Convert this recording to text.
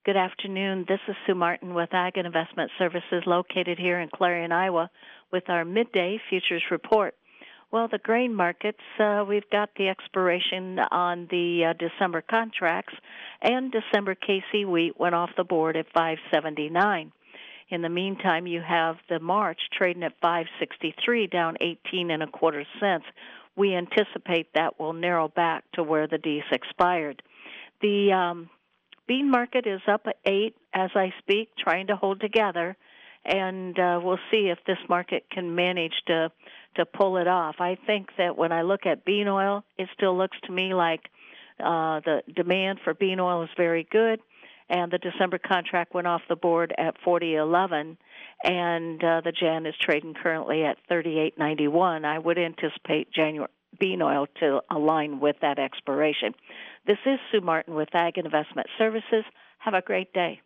Good afternoon. This is Sue Martin with Ag and Investment Services located here in Clarion, Iowa with our midday futures report. Well, the grain markets, we've got the expiration on the December contracts, and December KC wheat went off the board at 579. In the meantime, you have the March trading at 563, down 18 and a quarter cents. We anticipate that will narrow back to where the D's expired. The bean market is up at 8 as I speak, trying to hold together, and we'll see if this market can manage to pull it off. I think that when I look at bean oil, it still looks to me like the demand for bean oil is very good, and the December contract went off the board at 40.11, and the Jan is trading currently at 38.91. I would anticipate January bean oil to align with that expiration. This is Sue Martin with Ag and Investment Services. Have a great day.